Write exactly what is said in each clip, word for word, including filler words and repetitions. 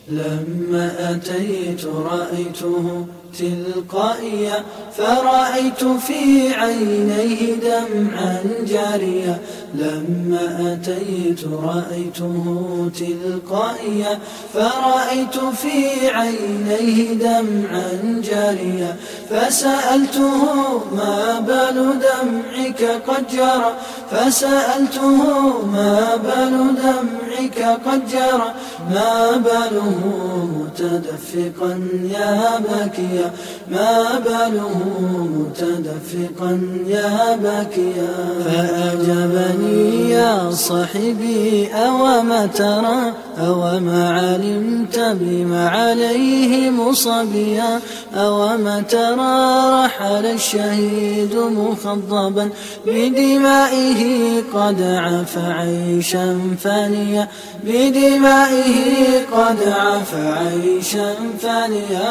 لما أتيت رأيته تلقائيا، فرأيت في عينيه دمعا جاريا. لما أتيت رأيته تلقائيا، فرأيت في عينيه دمعا جاريا. فسألته ما بال دمعك قد جرى، فسألته ما بال دمعك قد جرى، ما باله متدفقا يا باكيا، ما باله متدفقا يا باكيا. فأجابني يا صاحبي أوما ترى، أوما علمت بما عليه مصابيا، أوما ترى رحل الشهيد مخضبا بدمائه قد عفى عيشا فانيا، بدمائه قد عفى عيشا فانيا.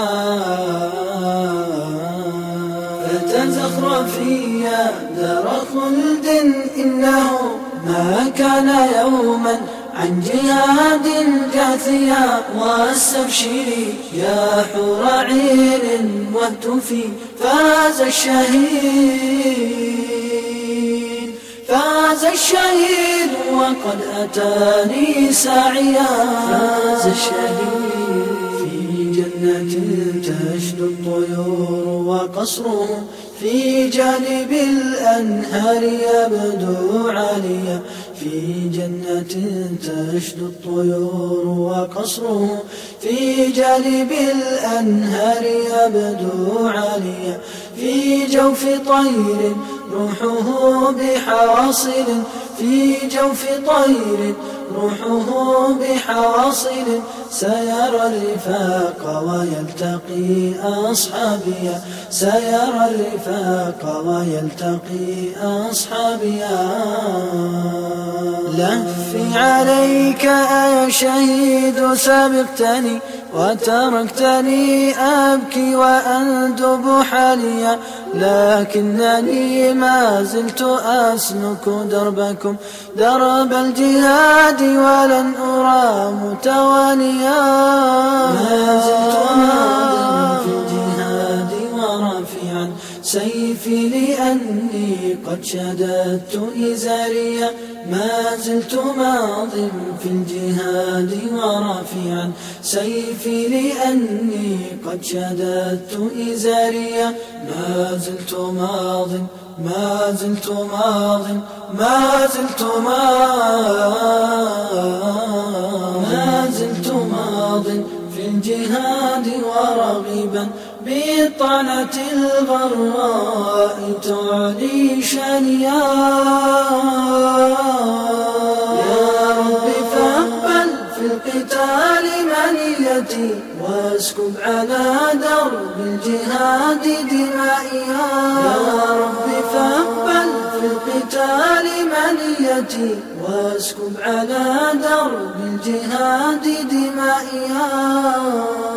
فتزخرفي يا دار خلد إنه ما كان يوما عن جهاد جاثيا. واستبشري يا حور عين واهتفي، فاز الشهيد، فاز الشهيد وقد أتاني ساعيا. فاز الشهيد في جنة تشدو الطيور وقصره في جانب الأنهار يبدو عاليا، في جنة تشدو الطيور وقصره في جانب الأنهار يبدو عاليا. في جوف طير روحه بحواصل، في جوف طير روحه بحواصل، سيرى الرفاق ويلتقي أصحابيا، سيرى الرفاق ويلتقي أصحابيا. لهفي عليك يا شهيد سبقتني، وتركتني أبكي وأندب حاليا، لكنني ما زلت أسلك دربكم درب الجهاد ولن أرى متوانيا. ما زلت ماضٍ في الجهاد ورافعا سيفي لأني قد شددت إزاريا، ما زلت ماضٍ في الجهاد ورافعا سيفي لأني قد شددت إزاريا. ما زلت ماضٍ، ما زلت ماضٍ، ما زلت ما زلت ماضٍ في الجهاد ورغبا بالطعنة الغراء تعلي شانيا. يا رب فاقبل في القتال منيتي، واسكب على درب الجهاد دمائيا. يا رب فاقبل في القتال منيتي، واسكب على درب الجهاد دمائيا.